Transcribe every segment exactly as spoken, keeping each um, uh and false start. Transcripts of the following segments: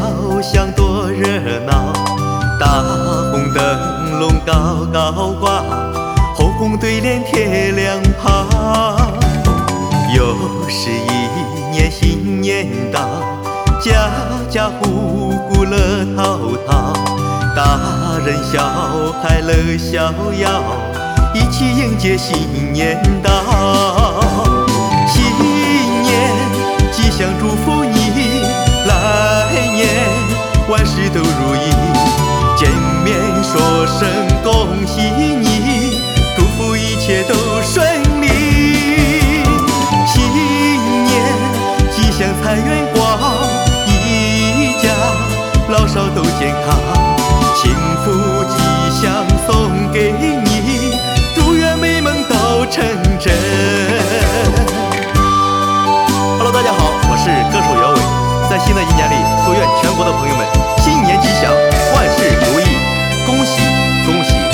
巷多热闹，大红灯笼高高挂，红红对联贴两旁。又是一年新年到，家家户户乐淘淘，大人小孩乐逍遥，一起迎接新年到。新年吉祥祝福你，来年万事都如意，见面说声恭喜你，祝福一切都顺利。新年吉祥财源广，一家老少都健康，幸福吉祥送给你，祝愿美梦都成真。Hello， 大家好，我是歌手姚伟，在新的一年里，祝愿全国的朋友们新年吉祥，万事如意，恭喜恭喜！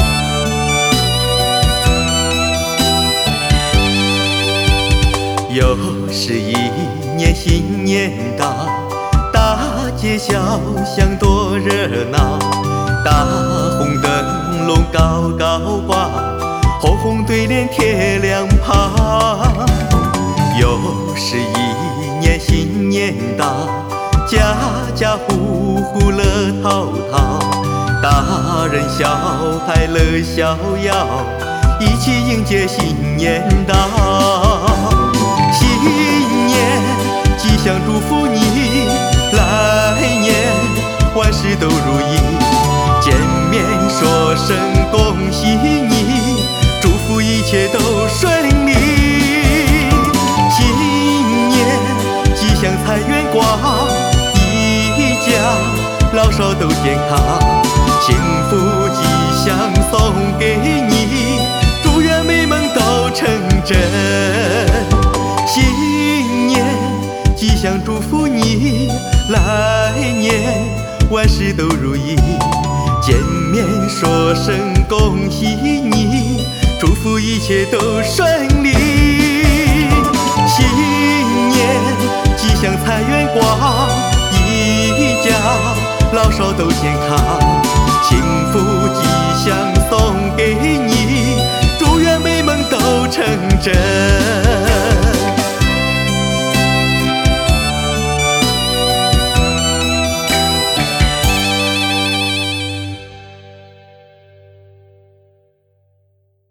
又是一年新年到，大街小巷多热闹，大红灯笼高高挂，红红对联贴两旁。又是一年新年到，家家户户乐淘淘，大人小孩乐逍遥，一起迎接新年到。新年吉祥祝福你，来年万事都如意，见面说声恭喜你，祝福一切都顺利。新年吉祥财源广，一家老少都健康，幸福吉祥送给你，祝愿美梦都成真。新年吉祥祝福你，来年万事都如意，见面说声恭喜你，祝福一切都顺利。新年吉祥财源广，一家老少都健康，幸福吉祥送给你，祝愿美梦都成真。